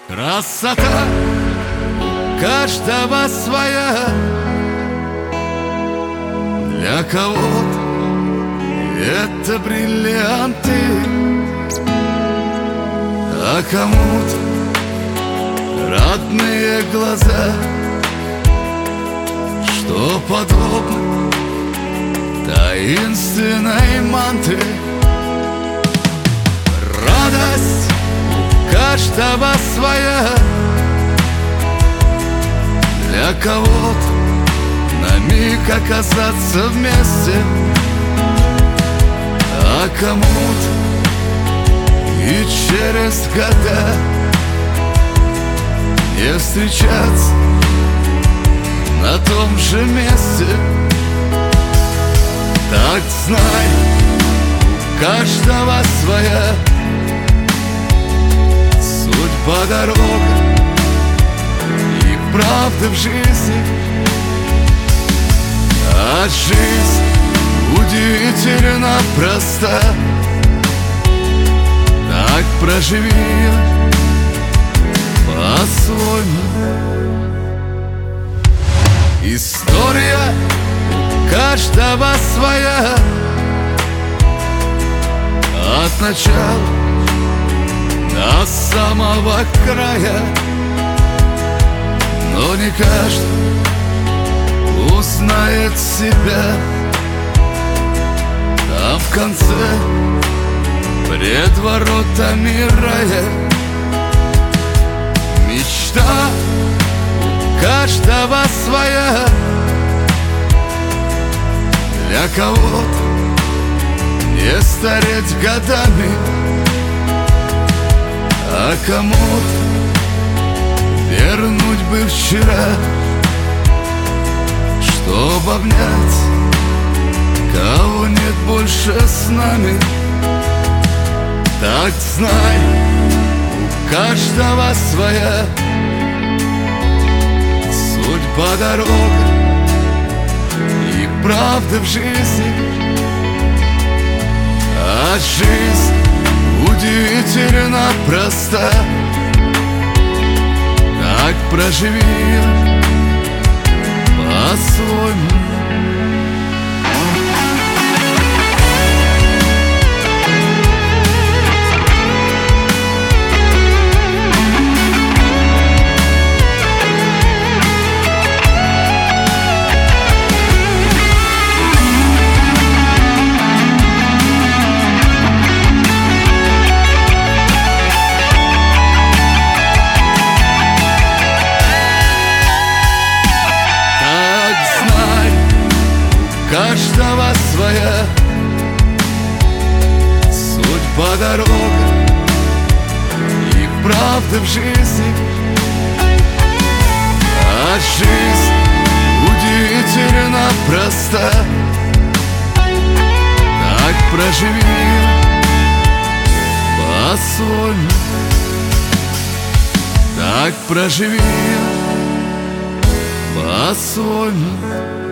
Красота у каждого своя. Для кого-то это бриллианты, а кому-то родные глаза, что подобно таинственной мантре. Радость у каждого своя. Для кого-то на миг оказаться вместе, а кому-то и через года не встречаться на том же месте. Так знай, у каждого своя судьба, дорога и правда в жизни. А жизнь удивительно проста. Так проживи ее по-своему. История у каждого своя. От начала до самого края. Но не каждый узнает себя. А в конце, пред воротами рая, мечта у каждого своя. Для кого-то не стареть годами, а кому-то вернуть бы вчера, чтоб обнять кого нет больше с нами. Так знай, у каждого своя судьба, дорога и правда в жизни. А жизнь удивительно проста. Так проживи ее по-своему. Каждого своя судьба, дорога и правда в жизни. А жизнь удивительно проста. Так проживи ее по-своему. Так проживи ее по-своему.